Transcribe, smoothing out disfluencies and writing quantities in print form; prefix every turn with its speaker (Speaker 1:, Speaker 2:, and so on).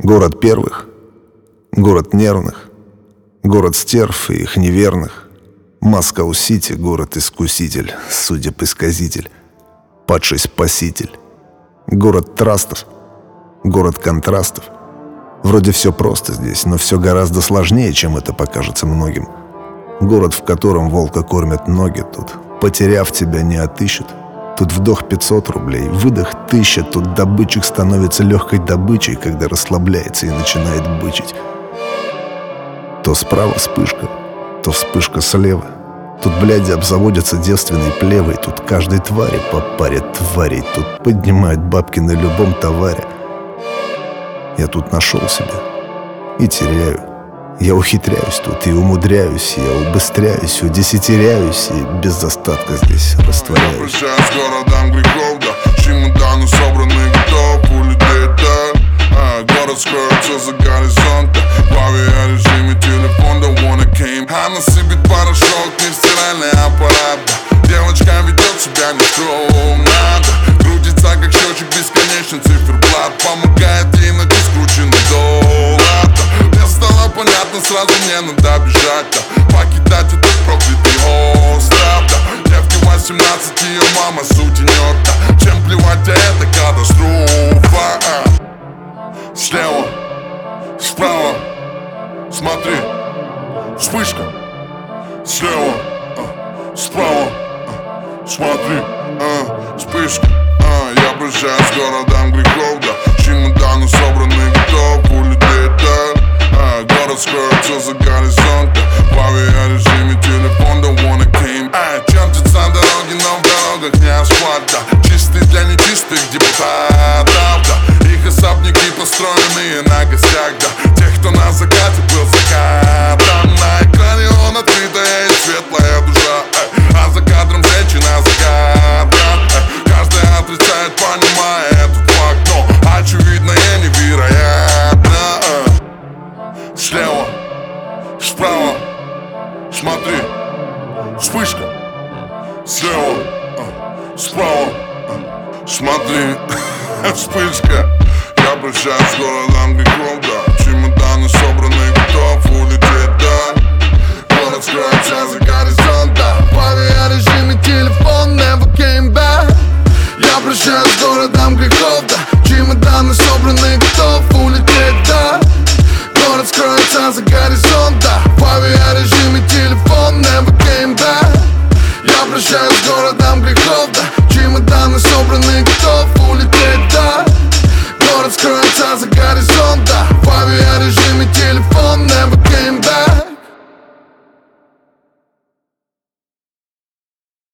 Speaker 1: Город первых, город нервных, город стерв и их неверных. Москва-Сити, город-искуситель, судеб-исказитель, падший спаситель. Город трастов, город контрастов. Вроде все просто здесь, но все гораздо сложнее, чем это покажется многим. Город, в котором волка кормят ноги, тут, потеряв тебя, не отыщут. Тут вдох 500 рублей, выдох 1000. Тут добытчик становится легкой добычей, когда расслабляется и начинает бычить. То справа вспышка, то вспышка слева. Тут, бляди, обзаводятся девственной плевой. Тут каждой твари по паре тварей. Тут поднимают бабки на любом товаре. Я тут нашел себя и теряю. Я ухитряюсь тут и умудряюсь. Я убыстряюсь, удесятеряюсь и без остатка здесь растворяюсь.
Speaker 2: Я прощаюсь с городом грехов, да. Чемоданы собраны, готов улететь, да. Город скроется за горизонтом. В авиарежиме телефон, да, wanna came. Она сыпет порошок, не стиральный аппарат, да. Девочка ведет себя нескромно, да. Крутится, как счетчик, бесконечный циферблат. Помогает ей найти скрученный доллар, да. Мне стало понятно, сразу мне надо бежать, да. Покидать этот проклятый остров, да. Девке 18, ее мама сутенер, да. Чем плевать, а это катастрофа, Слева, справа, смотри, вспышка. Слева, справа, смотри, вспышка. Я прощаюсь с городом грехов, да. Чемоданы собраны, готов улететь, да. Город скроется за горизонтом. В авиарежиме телефон, да, wanna came. Чертятся дороги, но в дорогах не асфальт, да. Чистый для нечистых депутатов, да. Их особняки построенные на гостях, да. Тех, кто на закате был закатом. На экране он открытая и светлая душа, а за кадром женщина загадка. Каждый отрицает, понимая этот факт, но очевидно и невероятно. Слева, справа, смотри, вспышка. Слева, справа, смотри, вспышка. Я прощаюсь с городом грехов, да. Чемоданы собраны,